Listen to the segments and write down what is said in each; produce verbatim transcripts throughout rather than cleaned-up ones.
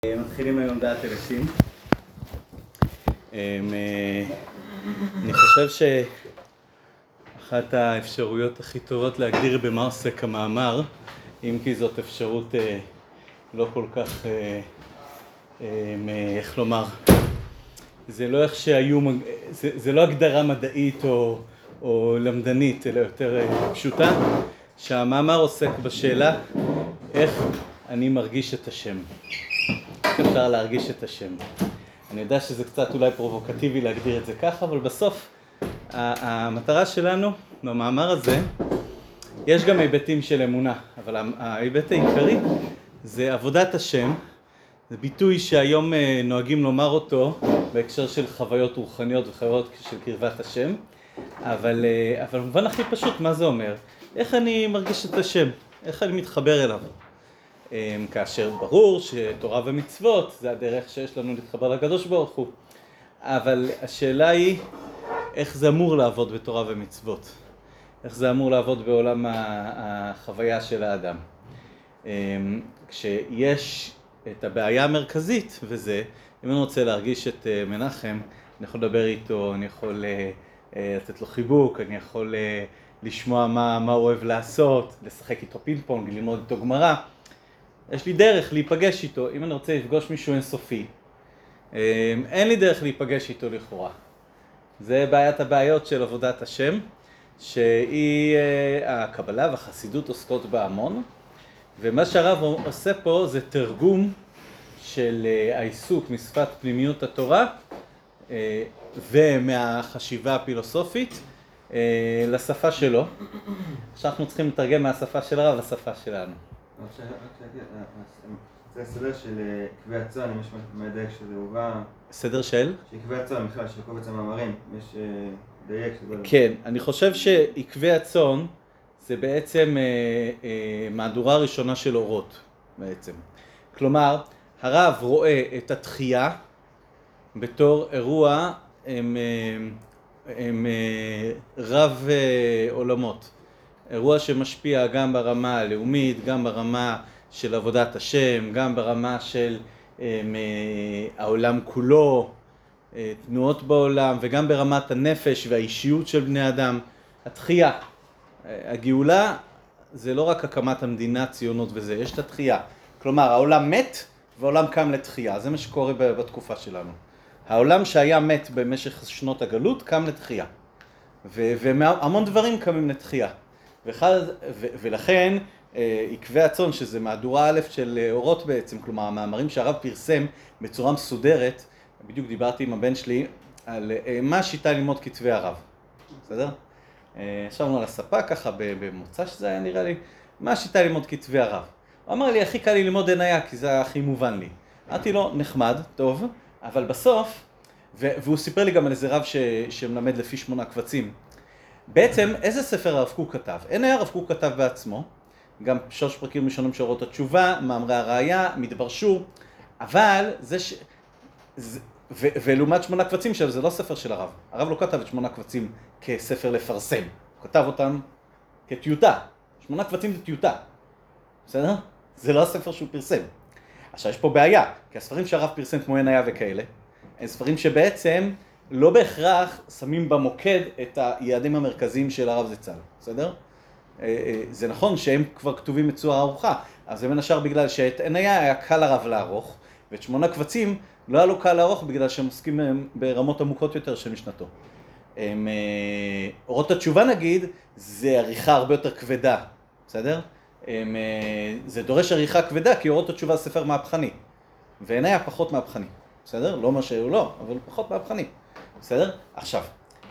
מתחילים היום דעת אלפים. אני חושב שאחת האפשרויות הכי טובות להגדיר במה עוסק המאמר, אם כי זאת אפשרות לא כל כך, איך לומר, זה לא איך שהיו, זה, זה לא הגדרה מדעית או, או למדנית, אלא יותר פשוטה, שהמאמר עוסק בשאלה איך אני מרגיש את השם. איך אפשר להרגיש את השם. אני יודע שזה קצת אולי פרובוקטיבי להגדיר את זה ככה, אבל בסוף המטרה שלנו במאמר הזה, יש גם היבטים של אמונה, אבל ההיבט העיקרי זה עבודת השם. זה ביטוי שהיום נוהגים לומר אותו בהקשר של חוויות רוחניות וחוויות של קרבת השם, אבל, אבל במובן הכי פשוט, מה זה אומר? איך אני מרגיש את השם? איך אני מתחבר אליו? כאשר ברור שתורה ומצוות זה הדרך שיש לנו להתחבר לקדוש ברוך הוא, אבל השאלה היא איך זה אמור לעבוד בתורה ומצוות, איך זה אמור לעבוד בעולם החוויה של האדם. כשיש את הבעיה המרכזית, וזה אם אני רוצה להרגיש את מנחם, אני יכול לדבר איתו, אני יכול לתת לו חיבוק, אני יכול לשמוע מה, מה הוא אוהב לעשות, לשחק איתו פינג פונג, ללמוד איתו גמרא. יש לי דרך להיפגש איתו. אם אני רוצה לפגוש מישהו אינסופי, אין לי דרך להיפגש איתו לכאורה. זה בעיית הבעיות של עבודת השם, שהיא הקבלה והחסידות עוסקות בה המון, ומה שהרב עושה פה זה תרגום של העיסוק משפת פנימיות התורה ומהחשיבה הפילוסופית לשפה שלו. עכשיו אנחנו צריכים לתרגם מהשפה של הרב לשפה שלנו. זה הסדר של עקבי הצאן, אם יש מדייק שזה הובא. סדר של? שעקבי הצאן, בכלל, של קובץ המאמרים, יש דייק שזה... כן, אני חושב שעקבי הצאן זה בעצם מהדורה ראשונה של אורות, בעצם. כלומר, הרב רואה את התחייה בתור אירוע עם, עם רב עולמות. אירוע שמשפיע גם ברמה הלאומית, גם ברמה של עבודת השם, גם ברמה של um, העולם כולו, תנועות בעולם, וגם ברמת הנפש והאישיות של בני אדם. התחייה, הגאולה, זה לא רק הקמת המדינה, ציונות וזה, יש את התחייה. כלומר, העולם מת והעולם קם לתחייה, זה מה שקורה בתקופה שלנו. העולם שהיה מת במשך שנות הגלות קם לתחייה, והמון דברים קמים לתחייה. ואחד, ו, ולכן עקבי הצאן, שזה מהדורה א' של אורות בעצם, כלומר המאמרים שהרב פרסם בצורה מסודרת, בדיוק דיברתי עם הבן שלי על מה השיטה ללמוד כתבי הרב, בסדר? ישבנו על הספה ככה במוצא שזה היה נראה לי, מה השיטה ללמוד כתבי הרב? הוא אמר לי, הכי קל לי ללמוד עניה כי זה הכי מובן לי. אמרתי לו, נחמד, טוב, אבל בסוף, והוא סיפר לי גם על איזה רב ש, שמלמד לפי שמונה קבצים, בעצם, איזה ספר הרב קוק כתב? אין היה הרב קוק כתב בעצמו, גם שלוש פרקים ראשונים של אורות התשובה, מאמרי הראייה, מדבר שור, אבל זה ש... זה... ו... ולעומת שמונה קבצים שלו, זה לא ספר של הרב. הרב לא כתב את שמונה קבצים כספר לפרסם, הוא כתב אותם כטיוטה. שמונה קבצים זה טיוטה, בסדר? זה לא הספר שהוא פרסם. עכשיו יש פה בעיה, כי הספרים שהרב פרסם כמו עניה וכאלה, הם ספרים שבעצם לא בהכרח שמים במוקד את היעדים המרכזיים של הרב זצ"ל, בסדר? זה נכון שהם כבר כתובים בצורה ארוכה, אז זה בין השאר בגלל שאת עניה היה קל הרב לערוך, ואת שמונה קבצים לא היה לו קל לערוך בגלל שהם עוסקים ברמות עמוקות יותר של משנתו. אורות התשובה נגיד, זה עריכה הרבה יותר כבדה, בסדר? זה דורש עריכה כבדה כי אורות התשובה זה ספר מהפכני, ועניה פחות מהפכני, בסדר? לא אומר שהוא לא, אבל פחות מהפכני. בסדר? עכשיו,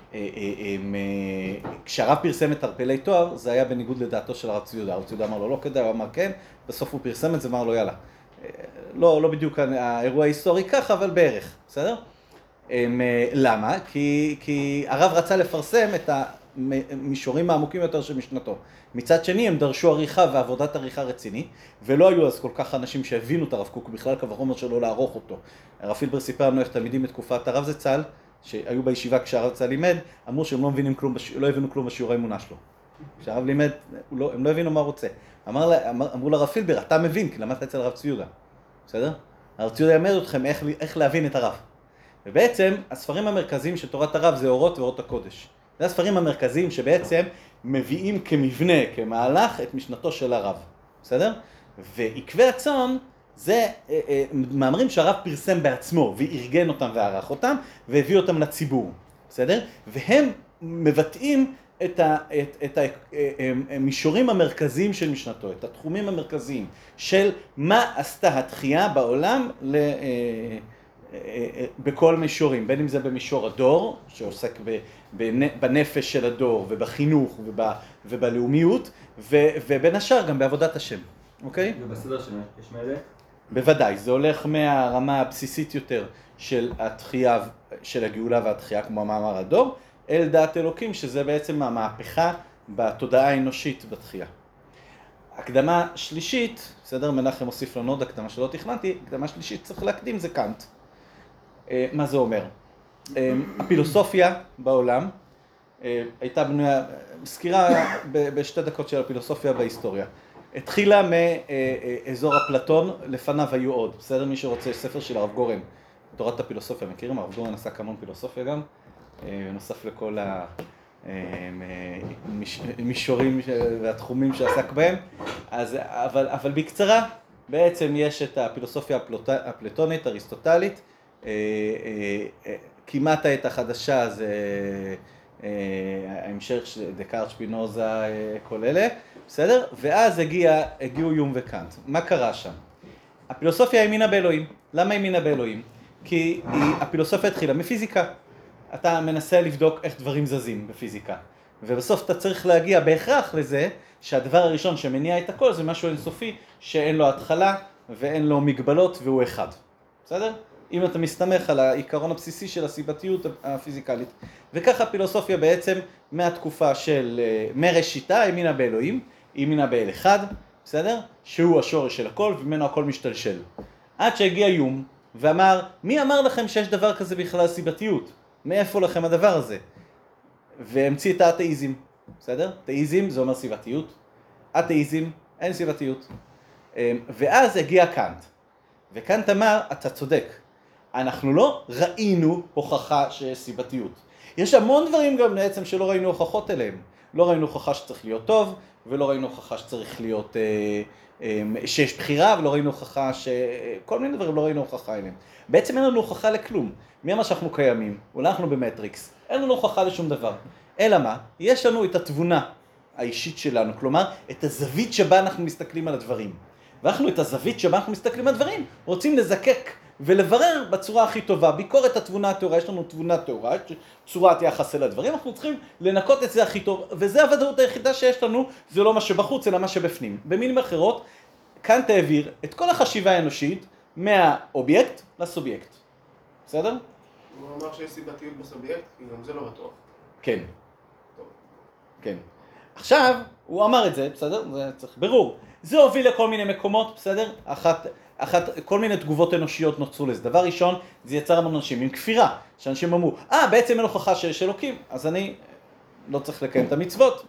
כשהרב פרסם את ערפלי תואר, זה היה בניגוד לדעתו של הרב צבי יהודה. הרב צבי יהודה אמר לו לא כדאי, הוא אמר כן, בסוף הוא פרסם את זה, אמר לו יאללה. לא, לא בדיוק האירוע ההיסטורי ככה, אבל בערך, בסדר? למה? כי, כי הרב רצה לפרסם את המישורים העמוקים יותר של משנתו. מצד שני, הם דרשו עריכה ועבודת עריכה רציני, ולא היו אז כל כך אנשים שהבינו את הרב קוק בכלל כבחומר שלו לערוך אותו. הרב פילבר סיפר לנו איך תלמידים בתקופת הרב זצ"ל, שהיו בישיבה כשהרב זצ"ל לימד, אמרו שהם לא מבינים כלום, לא הבינו כלום בשיעורי אמונה שלו. כשהרב לימד, לא, הם לא הבינו מה הוא רוצה. אמר, אמר, אמרו לרב פילבר, אתה מבין, כי למדת אצל הרב צבי יהודה. בסדר? הרב ציודה ילמד אתכם איך, איך להבין את הרב. ובעצם הספרים המרכזיים של תורת הרב זה אורות ואורות הקודש. זה הספרים המרכזיים שבעצם מביאים כמבנה, כמהלך, את משנתו של הרב. בסדר? ועקבי הצאן זה אה, אה, מאמרים שהרב פרסם בעצמו וארגן אותם וערך אותם והביא אותם לציבור. בסדר? והם מבטאים את, ה, את, את המישורים המרכזיים של משנתו, את התחומים המרכזיים של מה עשתה התחייה בעולם ל, אה, אה, בכל מישורים, בין אם זה במישור הדור, שעוסק ב, בנפש של הדור ובחינוך וב, ובלאומיות, ו, ובין השאר גם בעבודת השם. אוקיי? ובסדר של יש מלך? בוודאי, זה הולך מהרמה הבסיסית יותר של התחייה, של הגאולה והתחייה, כמו המאמר הדור, אל דעת אלוקים, שזה בעצם המהפכה בתודעה האנושית בתחייה. הקדמה שלישית, בסדר, מנחם הוסיף לנו עוד הקדמה שלא תכננתי, הקדמה שלישית צריך להקדים, זה קאנט. מה זה אומר? הפילוסופיה בעולם הייתה בנויה, סקירה בשתי דקות של הפילוסופיה בהיסטוריה. התחילה מאזור אפלטון, לפניו היו עוד, בסדר? מי שרוצה, ספר של הרב גורן, תורת הפילוסופיה, מכירים? הרב גורן עשה כמון פילוסופיה גם, נוסף לכל המישורים והתחומים שעסק בהם. אז, אבל, אבל בקצרה, בעצם יש את הפילוסופיה האפלטונית, אריסטוטלית, כמעט העת החדשה זה ההמשך של דקארט, שפינוזה, כל אלה, בסדר? ואז הגיע, הגיעו יום וקאנט. מה קרה שם? הפילוסופיה האמינה באלוהים. למה האמינה באלוהים? כי היא, הפילוסופיה התחילה מפיזיקה. אתה מנסה לבדוק איך דברים זזים בפיזיקה. ובסוף אתה צריך להגיע בהכרח לזה שהדבר הראשון שמניע את הכל זה משהו אינסופי שאין לו התחלה ואין לו מגבלות והוא אחד. בסדר? אם אתה מסתמך על העיקרון הבסיסי של הסיבתיות הפיזיקלית. וככה הפילוסופיה בעצם מהתקופה של מראשיתה האמינה באלוהים, היא האמינה באל אחד, בסדר? שהוא השורש של הכל וממנו הכל משתלשל. עד שהגיע יום ואמר, מי אמר לכם שיש דבר כזה בכלל סיבתיות? מאיפה לכם הדבר הזה? והמציא את האתאיזם, בסדר? תאיזם זה אומר סיבתיות, אתאיזם אין סיבתיות. ואז הגיע קאנט, וקאנט אמר, אתה צודק, אנחנו לא ראינו הוכחה שיש סיבתיות. יש המון דברים גם בעצם שלא ראינו הוכחות אליהם. לא ראינו הוכחה שצריך להיות טוב, ולא ראינו הוכחה שצריך להיות, אה, אה, שיש בחירה, ולא ראינו הוכחה ש... כל מיני דברים לא ראינו הוכחה אליהם. בעצם אין לנו הוכחה לכלום. מי אמר שאנחנו קיימים? אולי אנחנו במטריקס. אין לנו הוכחה לשום דבר. אלא מה? יש לנו את התבונה האישית שלנו, כלומר, את הזווית שבה אנחנו מסתכלים על הדברים. ואנחנו את הזווית שבה אנחנו מסתכלים על הדברים, רוצים לזקק ולברר בצורה הכי טובה. ביקורת התבונה התאורה, יש לנו תבונה תאורה, צורת יחס אל הדברים, אנחנו צריכים לנקות את זה הכי טוב, וזה הוודאות היחידה שיש לנו, זה לא מה שבחוץ, אלא מה שבפנים. במילים אחרות, קאנט העביר את כל החשיבה האנושית מהאובייקט לסובייקט. בסדר? הוא אמר שיש סיבתיות בסובייקט, כי גם זה לא בטוח. כן. טוב. כן. עכשיו, הוא אמר את זה, בסדר? זה צריך ברור. זה הוביל לכל מיני מקומות, בסדר? אחת, אחת, כל מיני תגובות אנושיות נוצרו לזה. דבר ראשון, זה יצר המון אנשים עם כפירה, שאנשים אמרו, אה, בעצם אין הוכחה שיש אלוקים, אז אני לא צריך לקיים את המצוות,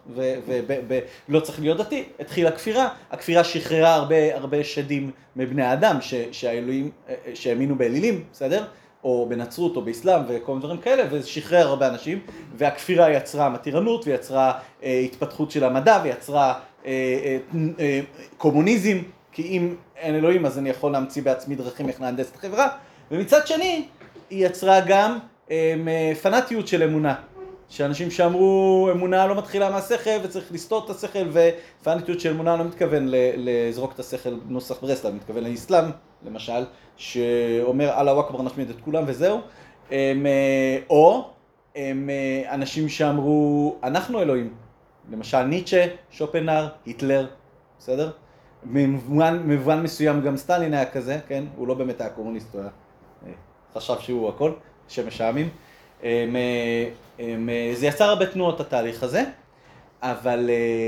ולא צריך להיות דתי. התחילה כפירה, הכפירה שחררה הרבה, הרבה שדים מבני האדם, ש, שהאלוהים, שהאמינו באלילים, בסדר? או בנצרות או באסלאם וכל מיני דברים כאלה, וזה שחרר הרבה אנשים, והכפירה יצרה מתירנות, ויצרה אה, התפתחות של המדע, ויצרה אה, אה, אה, קומוניזם, כי אם אין אלוהים אז אני יכול להמציא בעצמי דרכים איך להנדס את החברה, ומצד שני היא יצרה גם אה, פנאטיות של אמונה, שאנשים שאמרו אמונה לא מתחילה מהשכל וצריך לסתות את השכל, ופנאטיות של אמונה לא מתכוון לזרוק את השכל נוסח ברסלב, מתכוון לאסלאם למשל, שאומר אללה אכבר נשמיד את כולם וזהו, הם, או הם אנשים שאמרו אנחנו אלוהים, למשל ניטשה, שופנהאואר, היטלר, בסדר? במובן, במובן מסוים גם סטלין היה כזה, כן? הוא לא באמת היה קומוניסט, הוא היה, חשב שהוא הכל, שמש העמים. הם, הם, זה יצר הרבה תנועות התהליך הזה, אבל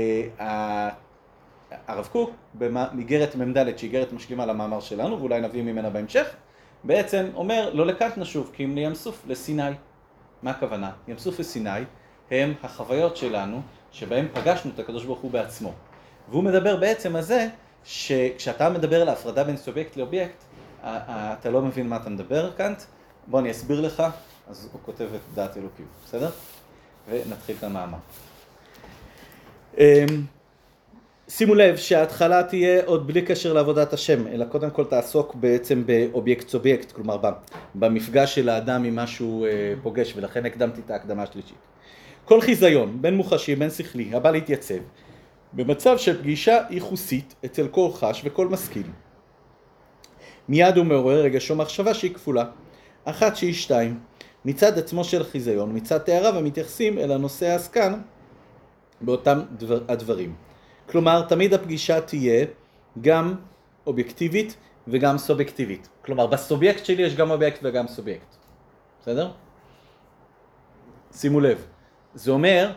הרב קוק, באיגרת ממדלת, שהיא איגרת משלימה למאמר שלנו, ואולי נביא ממנה בהמשך, בעצם אומר, לא לקאנט נשוב, כי אם לים סוף לסיני. מה הכוונה? ים סוף וסיני הם החוויות שלנו, שבהם פגשנו את הקדוש ברוך הוא בעצמו. והוא מדבר בעצם על זה, שכשאתה מדבר על ההפרדה בין סובייקט לאובייקט, אתה לא מבין מה אתה מדבר, קאנט? בוא אני אסביר לך. אז הוא כותב את דעת אלוקים, בסדר? ונתחיל את המאמר. שימו לב שההתחלה תהיה עוד בלי קשר לעבודת השם, אלא קודם כל תעסוק בעצם באובייקט סובייקט, כלומר במפגש של האדם עם משהו פוגש, ולכן הקדמתי את ההקדמה השלישית. כל חיזיון, בין מוחשי, בין שכלי, הבא להתייצב, במצב של פגישה ייחוסית אצל כל חש וכל משכיל. מיד הוא מעורר רגש או מחשבה שהיא כפולה, אחת שהיא שתיים, מצד עצמו של חיזיון, מצד תאריו המתייחסים אל הנושא העסקן באותם דבר, הדברים. כלומר, תמיד הפגישה תהיה גם אובייקטיבית וגם סובייקטיבית. כלומר, בסובייקט שלי יש גם אובייקט וגם סובייקט. בסדר? שימו לב. זה אומר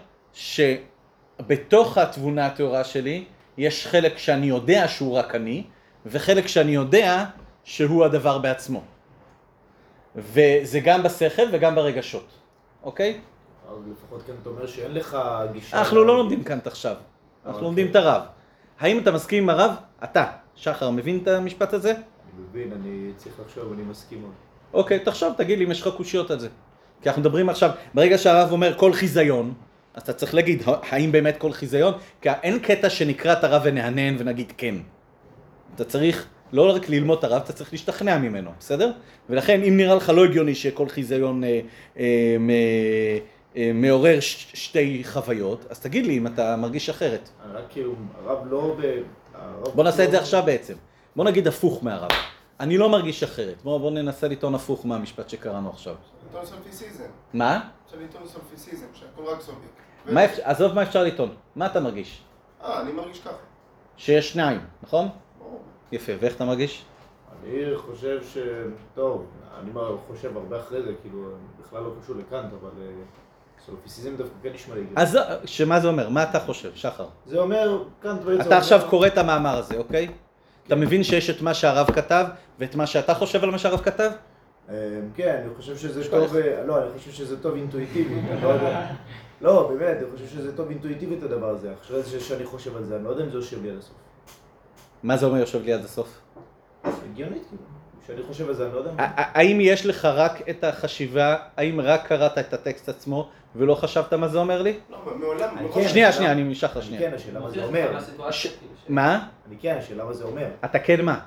שבתוך התבונה התאורה שלי יש חלק שאני יודע שהוא רק אני, וחלק שאני יודע שהוא הדבר בעצמו. וזה גם בשכל וגם ברגשות. אוקיי? אז לפחות כאן אתה אומר שאין לך גישה... אנחנו לא לומדים כאן עכשיו. אנחנו לומדים את הרב. האם אתה מסכים עם הרב? אתה, שחר, מבין את המשפט הזה? אני מבין, אני צריך לחשוב, אני מסכים עוד. אוקיי, תחשוב, תגיד לי אם יש לך קושיות על זה. כי אנחנו מדברים עכשיו, ברגע שהרב אומר כל חיזיון, אז אתה צריך להגיד, האם באמת כל חיזיון? כי אין קטע שנקרא את הרב ונהנן ונגיד כן. אתה צריך לא רק ללמוד את הרב, אתה צריך להשתכנע ממנו, בסדר? ולכן אם נראה לך לא הגיוני שכל חיזיון אה, אה, אה, מעורר ש- שתי חוויות, אז תגיד לי אם אתה מרגיש אחרת. רק כאילו, הרב לא ב... הרב בוא נעשה לא... את זה עכשיו בעצם. בוא נגיד הפוך מהרב. אני לא מרגיש אחרת. בוא, בוא ננסה לטעון הפוך מהמשפט שקראנו עכשיו. לטעון סולפיסיזם. מה? עכשיו לטעון סולפיסיזם, שהכל רק סובייקט. מה אפ... עזוב מה אפשר לטעון. מה אתה מרגיש? אה, אני מרגיש ככה. שיש שניים, נכון? ברור. יפה, ואיך אתה מרגיש? אני חושב ש... טוב, אני חושב הרבה אחרי זה, כאילו, בכלל לא קשור לקאנט, אבל סולפיסיזם דווקא כן נשמע לי. אז שמה זה אומר? מה אתה חושב, שחר? זה אומר, קאנט בעצם... אתה עכשיו קורא את המאמר הזה, אוקיי? אתה מבין שיש את מה שהרב כתב, ואת מה שאתה חושב על מה שהרב כתב? כן, אני חושב שזה טוב... לא, אני חושב שזה טוב אינטואיטיבית, אני לא יודע. לא, באמת, אני חושב שזה טוב אינטואיטיבית הדבר הזה. אחרי זה שאני חושב על זה, אני לא יודע אם זה יושב לי עד הסוף. מה זה אומר יושב לי עד הסוף? הגיונית, כאילו. כשאני חושב על זה, אני לא יודע. האם יש לך רק את החשיבה, האם רק קראת את הטקסט עצמו ולא חשבת מה זה אומר לי? לא, מעולם... כן. שנייה, שנייה, אני משך לך אני שנייה. כן, השאלה מה זה אומר. מה? אני כן, השאלה מה זה אומר. אתה כן מה?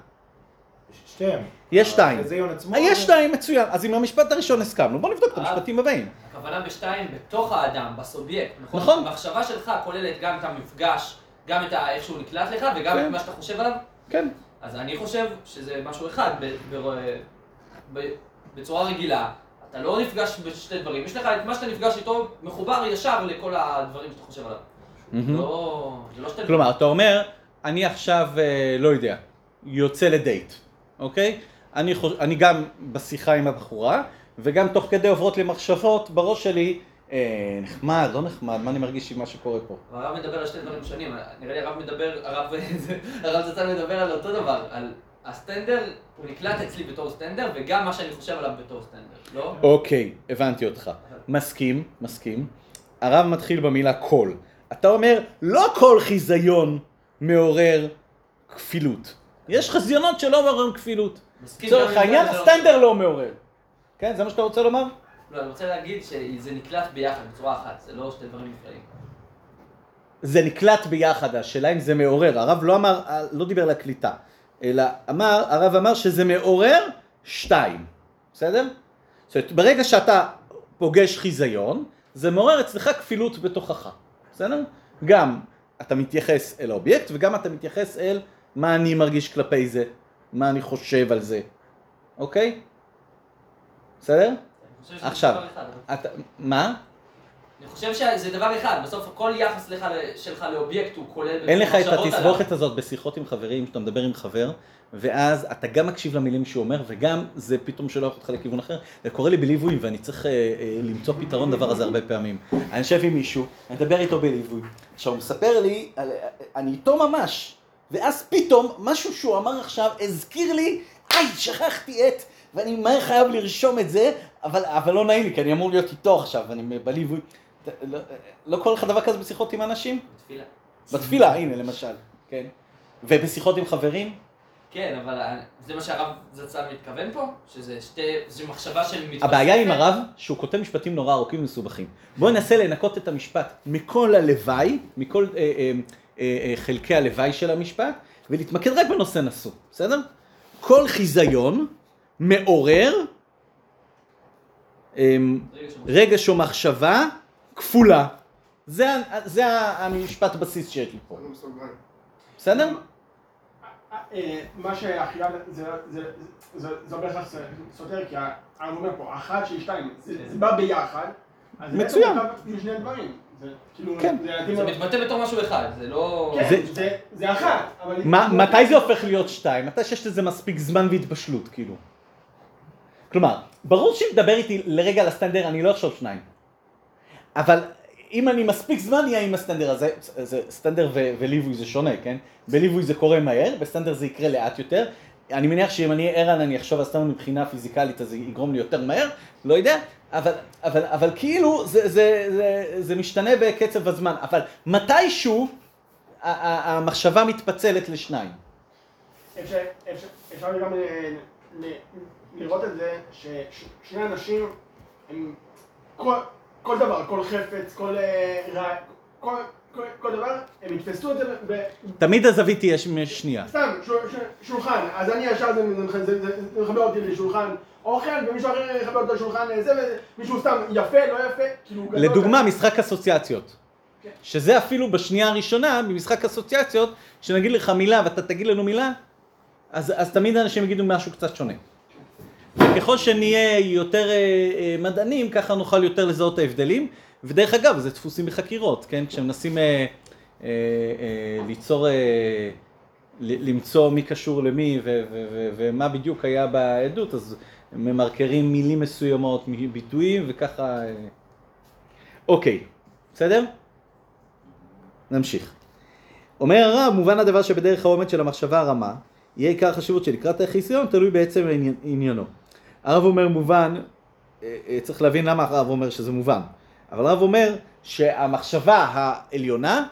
יש שתיים. יש שתיים. החיזיון עצמו... יש שתיים, מצוין. אז עם המשפט הראשון הסכמנו, בוא נבדוק את המשפטים הבאים. הכוונה בשתיים בתוך האדם, בסובייקט, נכון? נכון. המחשבה שלך כוללת גם את המפגש, גם את איך שהוא נקלט לך וגם כן. את מה שאתה חושב עליו? כן. אז אני חושב שזה משהו אחד, ב- ב- ב- בצורה רגילה, אתה לא נפגש בשתי דברים, יש לך את מה שאתה נפגש איתו מחובר ישר לכל הדברים שאתה חושב עליו. מהמם. לא, זה לא שתי דברים. כלומר, אתה אומר, אני עכשיו, אה, לא יודע, יוצא לדייט, אוקיי? אני, חוש... אני גם בשיחה עם הבחורה, וגם תוך כדי עוברות לי מחשבות בראש שלי, אה, נחמד, לא נחמד, מה אני מרגיש עם מה שקורה פה? הרב מדבר על שתי דברים שונים, נראה לי הרב מדבר, הרב, הרב זצ"ל מדבר על אותו דבר, על הסטנדר, הוא נקלט אצלי בתור סטנדר, וגם מה שאני חושב עליו בתור סטנדר, לא? אוקיי, הבנתי אותך. מסכים, מסכים. הרב מתחיל במילה כל. אתה אומר, לא כל חיזיון מעורר כפילות. יש חזיונות שלא מעוררים כפילות. מסכים לצורך גם עם העניין, זה, זה לא- הסטנדר לא מעורר. כן, זה מה שאתה רוצה לומר? לא, אני רוצה להגיד שזה נקלט ביחד בצורה אחת, זה לא שתי דברים נפרדים. זה נקלט ביחד, השאלה אם זה מעורר. הרב לא אמר, לא דיבר לקליטה, אלא אמר, הרב אמר שזה מעורר שתיים. בסדר? זאת אומרת, ברגע שאתה פוגש חיזיון, זה מעורר אצלך כפילות בתוכך. בסדר? גם אתה מתייחס אל האובייקט, וגם אתה מתייחס אל מה אני מרגיש כלפי זה, מה אני חושב על זה. אוקיי? בסדר? אני חושב שזה עכשיו, דבר אחד. אתה, מה? אני חושב שזה דבר אחד, בסוף כל יחס לך, שלך לאובייקט הוא כולל... אין לך את מחשבות עליו. התסבוכת הזאת בשיחות עם חברים, שאתה מדבר עם חבר, ואז אתה גם מקשיב למילים שהוא אומר, וגם זה פתאום שולח אותך לכיוון אחר. זה קורה לי בליווי, ואני צריך אה, אה, למצוא פתרון דבר הזה הרבה פעמים. אני יושב עם מישהו, אני מדבר איתו בליווי, עכשיו הוא מספר לי, על, אני איתו ממש, ואז פתאום משהו שהוא אמר עכשיו הזכיר לי, איי, שכחתי את, ואני מהר חייב לרשום את זה, אבל, אבל לא נעים לי, כי אני אמור להיות איתו עכשיו, אני בליווי. לא, לא קורה לך דבר כזה בשיחות עם אנשים? בתפילה. בתפילה, הנה למשל, כן. ובשיחות עם חברים? כן, אבל זה מה שהרב זצ"ל מתכוון פה? שזה שתי, זו מחשבה של מתווספת? הבעיה עם הרב, שהוא כותב משפטים נורא ארוכים ומסובכים. בואו ננסה לנקות את המשפט מכל הלוואי, מכל אה, אה, אה, אה, חלקי הלוואי של המשפט, ולהתמקד רק בנושא נשוא, בסדר? כל חיזיון מעורר אה, רגש או מחשבה כפולה. זה, זה המשפט בסיס שיש לי פה. בסדר? מה שאחיין זה לא בהכרח סותר, כי אני אומר פה, אחת שהיא שתיים, זה בא ביחד, אז מצוין. זה בעצם שני דברים. כן. זה מתבטא בתור משהו אחד, זה לא... כן, זה אחת, אבל... מתי זה הופך להיות שתיים? מתי שיש לזה מספיק זמן והתבשלות, כאילו? כלומר, ברור שאם תדבר איתי לרגע על הסטנדר, אני לא אחשוב שניים. אבל אם אני מספיק זמן יהיה עם הסטנדר הזה, זה, סטנדר ו- וליווי זה שונה, כן? בליווי זה קורה מהר, בסטנדר זה יקרה לאט יותר. אני מניח שאם אני אהיה ערן, אני אחשוב על סטנדר מבחינה פיזיקלית, אז זה יגרום לי יותר מהר, לא יודע. אבל, אבל, אבל כאילו זה, זה, זה, זה משתנה בקצב הזמן. אבל מתישהו המחשבה מתפצלת לשניים. אפשר, אפשר, אפשר גם ל- ל- לראות את זה ששני אנשים הם כל, כל דבר, כל חפץ, כל רע, כל, כל, כל דבר, הם יתפסו את זה ב... תמיד הזווית תהיה שנייה. סתם, ש, ש, שולחן, אז אני ישר זה, זה, זה, זה, זה מחבר אותי לשולחן אוכל, ומישהו אחר יחבר אותו לשולחן זה, ומישהו סתם יפה, לא יפה, כאילו... לדוגמה, משחק אסוציאציות. כן. שזה אפילו בשנייה הראשונה, במשחק אסוציאציות, שנגיד לך מילה ואתה תגיד לנו מילה, אז, אז תמיד אנשים יגידו משהו קצת שונה. וככל שנהיה יותר אה, אה, מדענים, ככה נוכל יותר לזהות ההבדלים. ודרך אגב, זה דפוסים בחקירות, כן? כשמנסים אה, אה, אה, ליצור, אה, למצוא מי קשור למי ו- ו- ו- ומה בדיוק היה בעדות, אז ממרקרים מילים מסוימות, ביטויים וככה... אה... אוקיי, בסדר? נמשיך. אומר הרב, מובן הדבר שבדרך האומת של המחשבה הרמה, יהיה עיקר החשיבות שלקראת החיסיון, תלוי בעצם עניינו. הרב אומר מובן, צריך להבין למה הרב אומר שזה מובן, אבל הרב אומר שהמחשבה העליונה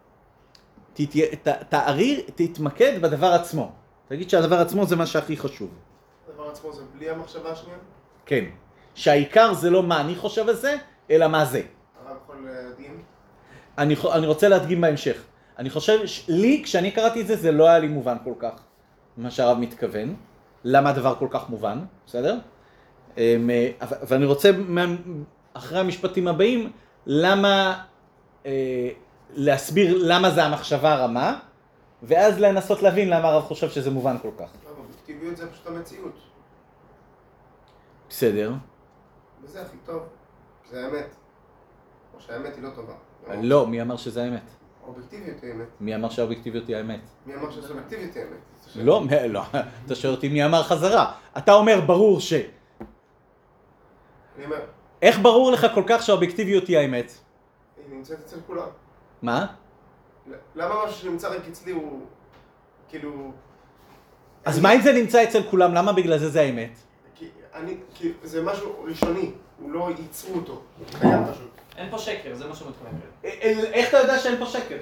תעריר, תתמקד בדבר עצמו. תגיד שהדבר עצמו זה מה שהכי חשוב. הדבר עצמו זה בלי המחשבה השנייה? כן. שהעיקר זה לא מה אני חושב על זה, אלא מה זה. הרב יכול להדגים? אני, אני רוצה להדגים בהמשך. אני חושב, לי, כשאני קראתי את זה, זה לא היה לי מובן כל כך. מה שהרב מתכוון. למה הדבר כל כך מובן, בסדר? ואני רוצה, אחרי המשפטים הבאים, למה, להסביר למה זה המחשבה הרמה, ואז לנסות להבין למה הרב חושב שזה מובן כל כך. לא, אובייקטיביות זה פשוט המציאות. בסדר. וזה הכי טוב. זה האמת. או שהאמת היא לא טובה. לא, מי אמר שזה האמת? האובייקטיביות היא האמת. מי אמר שהאובייקטיביות היא האמת? מי אמר שהסובייקטיביות היא האמת? לא, לא, אתה שואל אותי מי אמר חזרה. אתה אומר ברור ש... אני אומר, איך ברור לך כל כך שהאובייקטיביות היא האמת? היא נמצאת אצל כולם. מה? למה משהו שנמצא רק אצלי הוא... כאילו... אז מה אם זה נמצא אצל כולם? למה בגלל זה זה האמת? כי אני... כי זה משהו ראשוני. הוא לא ייצרו אותו. קיים פשוט. אין פה שקר, זה מה שהוא מתכוון. איך אתה יודע שאין פה שקר?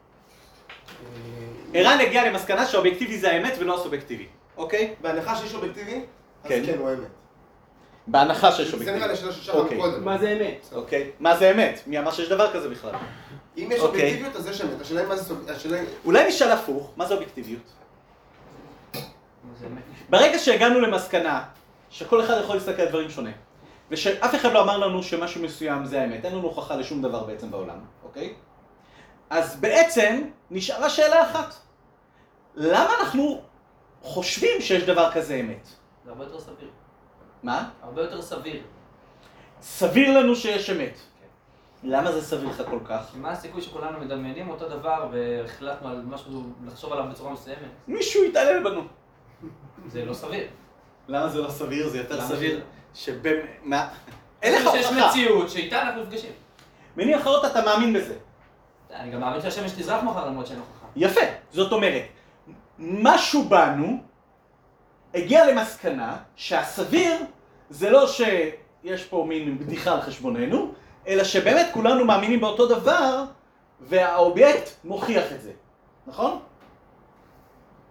ערן הגיע למסקנה שהאובייקטיבי זה האמת ולא הסובייקטיבי, אוקיי? בהנחה שיש אובייקטיבי, אז כן. כן הוא האמת. בהנחה שיש זה אובייקטיבי. נראה לי השאלה ששאלנו אוקיי. קודם. מה זה אמת? אוקיי. מה זה אמת? מי אמר שיש דבר כזה בכלל? אם יש אוקיי. אובייקטיביות, אז יש אמת. השאלה היא מה זה סוג... השאלה היא... אולי נשאל הפוך, מה זה אובייקטיביות? זה אמת. ברגע שהגענו למסקנה שכל אחד יכול להסתכל על דברים שונה, ושאף אחד לא אמר לנו שמשהו מסוים זה האמת, אין לנו הוכחה לשום דבר בעצם בעולם, אוקיי? אז בעצם נשארה שאלה אחת. למה אנחנו חושבים שיש דבר כזה אמת? זה הרבה יותר סביר. מה? הרבה יותר סביר. סביר לנו שיש אמת. למה זה סביר לך כל כך? מה הסיכוי שכולנו מדמיינים אותו דבר והחלטנו על משהו לחשוב עליו בצורה מסוימת? מישהו יתעלל בנו. זה לא סביר. למה זה לא סביר? זה יותר למה סביר שבמ... מה? אין אין לך שיש הוכחה. מציאות שאיתה אנחנו נפגשים. מניח אחרות אתה מאמין בזה. אני גם מאמין שהשמש תזרח מחר למרות שאין הוכחה. יפה. זאת אומרת, משהו בנו הגיע למסקנה שהסביר זה לא שיש פה מין בדיחה על חשבוננו, אלא שבאמת כולנו מאמינים באותו דבר והאובייקט מוכיח את זה. נכון?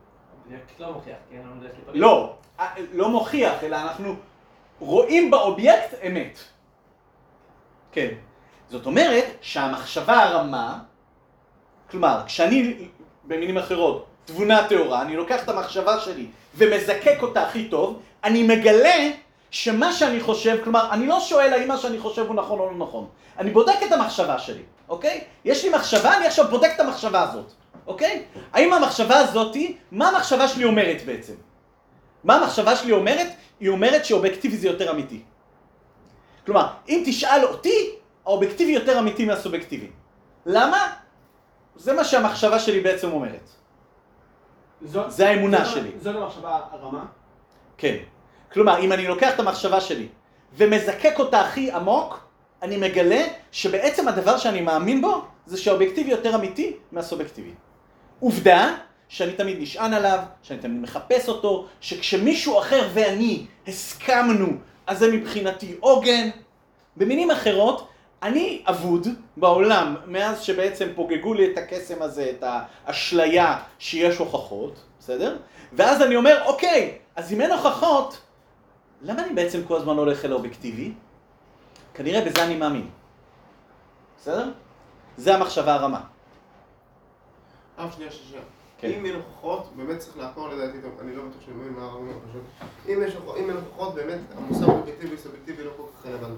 אובייקט לא מוכיח, כי אין לנו דרך לפעמים. לא, לא מוכיח, אלא אנחנו רואים באובייקט אמת. כן. זאת אומרת שהמחשבה הרמה, כלומר, כשאני, במילים אחרות, תבונה טהורה, אני לוקח את המחשבה שלי ומזקק אותה הכי טוב, אני מגלה שמה שאני חושב, כלומר, אני לא שואל האם מה שאני חושב הוא נכון או לא נכון. אני בודק את המחשבה שלי, אוקיי? יש לי מחשבה, אני עכשיו בודק את המחשבה הזאת, אוקיי? האם המחשבה הזאת, מה המחשבה שלי אומרת בעצם? מה המחשבה שלי אומרת? היא אומרת שאובייקטיבי זה יותר אמיתי. כלומר, אם תשאל אותי, האובייקטיבי יותר אמיתי מהסובייקטיבי. למה? זה מה שהמחשבה שלי בעצם אומרת. זו, זה האמונה זו, שלי. זאת המחשבה הרמה? כן. כלומר, אם אני לוקח את המחשבה שלי ומזקק אותה הכי עמוק, אני מגלה שבעצם הדבר שאני מאמין בו זה שהאובייקטיבי יותר אמיתי מהסובייקטיבי. עובדה שאני תמיד נשען עליו, שאני תמיד מחפש אותו, שכשמישהו אחר ואני הסכמנו, אז זה מבחינתי עוגן. במינים אחרות, אני אבוד בעולם מאז שבעצם פוגגו לי את הקסם הזה, את האשליה שיש הוכחות, בסדר? ואז אני אומר, אוקיי, אז אם אין הוכחות, למה אני בעצם כל הזמן הולך אל האובייקטיבי? כנראה בזה אני מאמין. בסדר? זה המחשבה הרמה. אף שנייה שנייה. כן. אם אין הוכחות, באמת צריך לעקור לדעתי, אני לא בטוח שאני מבין מה הרב אומר פשוט. אם יש הוכחות, אם אין הוכחות, באמת המושג אובייקטיבי סובייקטיבי לא כל כך רלוונטי.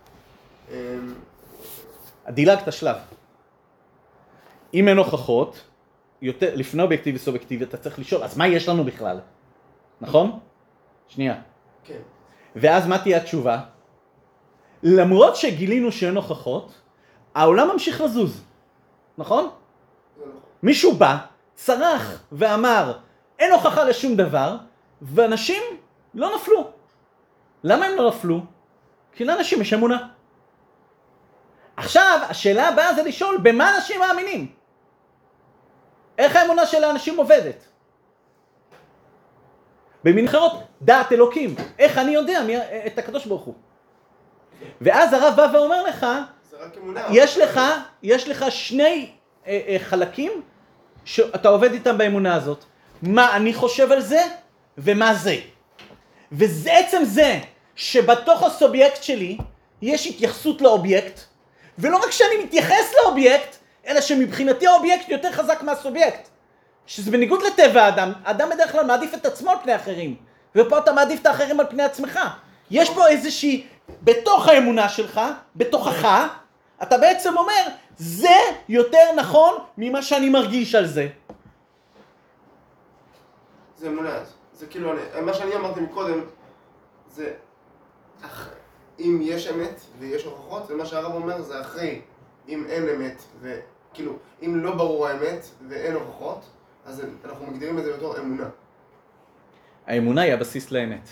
דילגת שלב. אם אין הוכחות, יותר, לפני אובייקטיבי סובייקטיבי, אתה צריך לשאול, אז מה יש לנו בכלל? נכון? שנייה. כן. ואז מה תהיה התשובה? למרות שגילינו שאין הוכחות, העולם ממשיך לזוז. נכון? זה נכון. מישהו בא, צרח ואמר, אין הוכחה לשום דבר, ואנשים לא נפלו. למה הם לא נפלו? כי לאנשים יש אמונה. עכשיו, השאלה הבאה זה לשאול, במה אנשים מאמינים? איך האמונה של האנשים עובדת? במילים אחרות, דעת אלוקים. איך אני יודע מי, את הקדוש ברוך הוא? ואז הרב בא ואומר לך, זה רק אמונה. יש לך, יש לך שני אה, אה, חלקים שאתה עובד איתם באמונה הזאת. מה אני חושב על זה ומה זה. וזה עצם זה שבתוך הסובייקט שלי יש התייחסות לאובייקט, ולא רק שאני מתייחס לאובייקט, אלא שמבחינתי האובייקט יותר חזק מהסובייקט. שזה בניגוד לטבע האדם, האדם בדרך כלל מעדיף את עצמו על פני האחרים, ופה אתה מעדיף את האחרים על פני עצמך. יש פה איזושהי, בתוך האמונה שלך, בתוכך, אתה בעצם אומר, זה יותר נכון ממה שאני מרגיש על זה. זה אמונה. זה כאילו, אני, מה שאני אמרתי מקודם, זה אח, אם יש אמת ויש הוכחות, זה מה שהרב אומר, זה אחרי, אם אין אמת, וכאילו, אם לא ברור האמת ואין הוכחות, אז אנחנו מגדירים את זה בתור אמונה. האמונה היא הבסיס לאמת.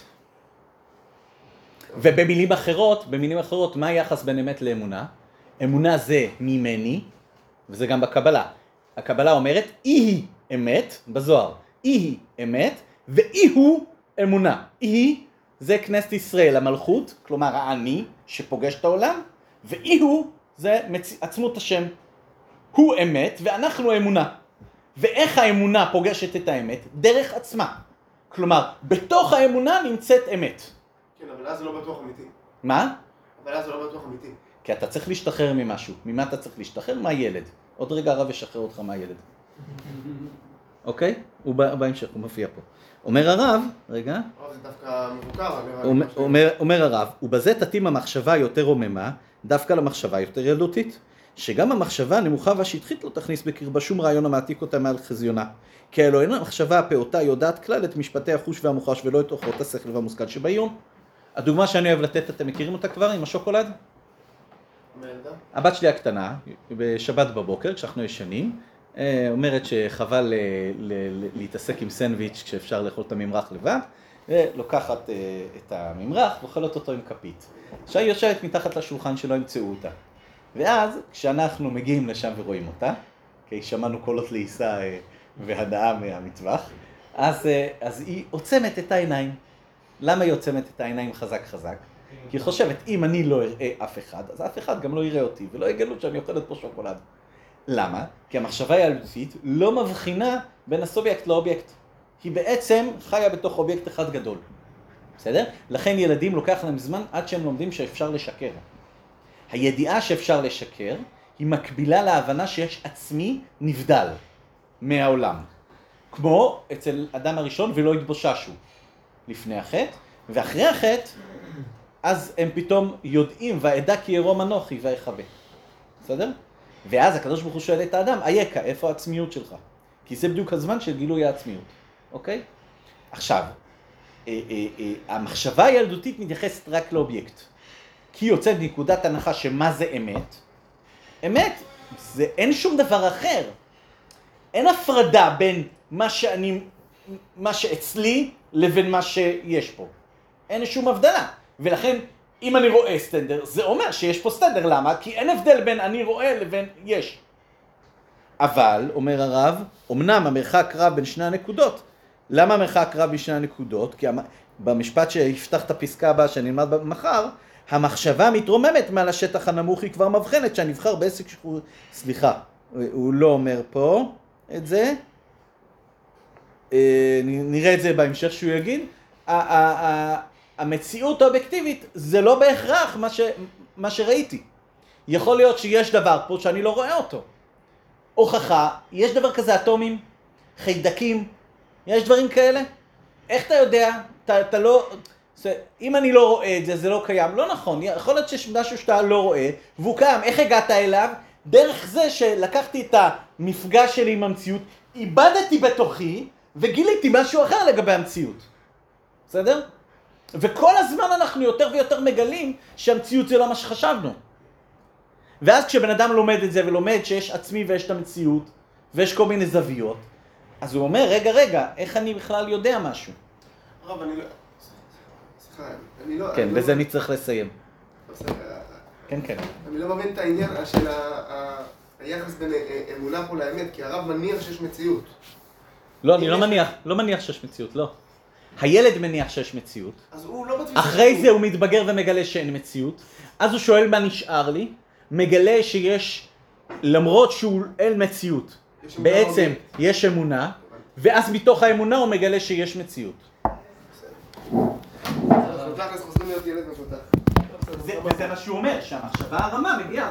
ובמילים אחרות, במילים אחרות, מה היחס בין אמת לאמונה? אמונה זה ממני, וזה גם בקבלה. הקבלה אומרת, אי היא אמת, בזוהר, אי היא אמת, ואי הוא אמונה. אי זה כנסת ישראל, המלכות, כלומר האני שפוגש את העולם, ואי הוא זה מצ... עצמות השם. הוא אמת ואנחנו אמונה. ואיך האמונה פוגשת את האמת? דרך עצמה. כלומר, בתוך האמונה נמצאת אמת. כן, אבל אז זה לא בטוח אמיתי. מה? אבל אז זה לא בטוח אמיתי. כי אתה צריך להשתחרר ממשהו. ממה אתה צריך להשתחרר? מהילד. עוד רגע הרב ישחרר אותך מהילד. אוקיי? הוא בא, בהמשך, הוא מופיע פה. אומר הרב, רגע. אבל זה דווקא מבוקר. אומר, אומר, אומר הרב, ובזה תתאים המחשבה יותר רוממה, דווקא למחשבה יותר ילדותית. שגם המחשבה הנמוכה והשטחית לא תכניס בקרבה שום רעיון המעתיק אותה מעל חזיונה. כי אלוהינו המחשבה הפעוטה יודעת כלל את משפטי החוש והמוחש ולא את אורחות השכל והמושכל שבעיון. הדוגמה שאני אוהב לתת, אתם מכירים אותה כבר עם השוקולד? מילדה? הבת שלי הקטנה, בשבת בבוקר, כשאנחנו ישנים, אומרת שחבל להתעסק עם סנדוויץ' כשאפשר לאכול את הממרח לבד, ולוקחת את הממרח ואוכלת אותו עם כפית. עכשיו היא יושבת מתחת לשולחן שלא ימצאו אותה. ואז כשאנחנו מגיעים לשם ורואים אותה, כי שמענו קולות לעיסה והנאה מהמטווח, אז, אז היא עוצמת את העיניים. למה היא עוצמת את העיניים חזק חזק? כי היא חושבת, אם אני לא אראה אף אחד, אז אף אחד גם לא יראה אותי, ולא יגלו שאני אוכלת פה שוקולד. למה? כי המחשבה הילדותית לא מבחינה בין הסובייקט לאובייקט. היא בעצם חיה בתוך אובייקט אחד גדול. בסדר? לכן ילדים לוקח להם זמן עד שהם לומדים שאפשר לשקר. הידיעה שאפשר לשקר היא מקבילה להבנה שיש עצמי נבדל מהעולם. כמו אצל אדם הראשון ולא התבוששו לפני החטא, ואחרי החטא אז הם פתאום יודעים והעדה כי ירום אנוכי ויחבא. בסדר? ואז הקדוש ברוך הוא שואל את האדם, אייכה, איפה העצמיות שלך? כי זה בדיוק הזמן של גילוי העצמיות. אוקיי? עכשיו, אה, אה, אה, המחשבה הילדותית מתייחסת רק לאובייקט. כי יוצאת נקודת הנחה שמה זה אמת? אמת, זה אין שום דבר אחר. אין הפרדה בין מה שאני, מה שאצלי לבין מה שיש פה. אין שום הבדלה. ולכן, אם אני רואה סטנדר, זה אומר שיש פה סטנדר. למה? כי אין הבדל בין אני רואה לבין יש. אבל, אומר הרב, אמנם המרחק רב בין שני הנקודות. למה המרחק רב בין שני הנקודות? כי במשפט שיפתח את הפסקה הבאה שנלמד מחר, המחשבה מתרוממת מעל השטח הנמוך, היא כבר מבחנת שהנבחר בעסק שהוא... סליחה, הוא לא אומר פה את זה. נראה את זה בהמשך שהוא יגיד. המציאות האובייקטיבית זה לא בהכרח מה, ש... מה שראיתי. יכול להיות שיש דבר פה שאני לא רואה אותו. הוכחה, יש דבר כזה אטומים, חיידקים, יש דברים כאלה? איך אתה יודע? אתה, אתה לא... אם אני לא רואה את זה, זה לא קיים. לא נכון, יכול להיות שיש משהו שאתה לא רואה, והוא קיים. איך הגעת אליו? דרך זה שלקחתי את המפגש שלי עם המציאות, איבדתי בתוכי, וגיליתי משהו אחר לגבי המציאות. בסדר? וכל הזמן אנחנו יותר ויותר מגלים שהמציאות זה לא מה שחשבנו. ואז כשבן אדם לומד את זה ולומד שיש עצמי ויש את המציאות, ויש כל מיני זוויות, אז הוא אומר, רגע, רגע, איך אני בכלל יודע משהו? הרב, אני לא... סליחה, אני לא... כן, בזה אני צריך לסיים. כן, כן. אני לא מבין את העניין של היחס בין אמונה פה לאמת, כי הרב מניח שיש מציאות. לא, אני לא מניח, לא מניח שיש מציאות, לא. הילד מניח שיש מציאות. אז הוא לא בתפיסה... אחרי זה הוא מתבגר ומגלה שאין מציאות. אז הוא שואל מה נשאר לי, מגלה שיש, למרות שהוא אין מציאות, בעצם יש אמונה, ואז מתוך האמונה הוא מגלה שיש מציאות. אנחנו תכלס חוזרים להיות ילד מפותח. וזה מה שהוא אומר, שהמחשבה הרמה מגיעה.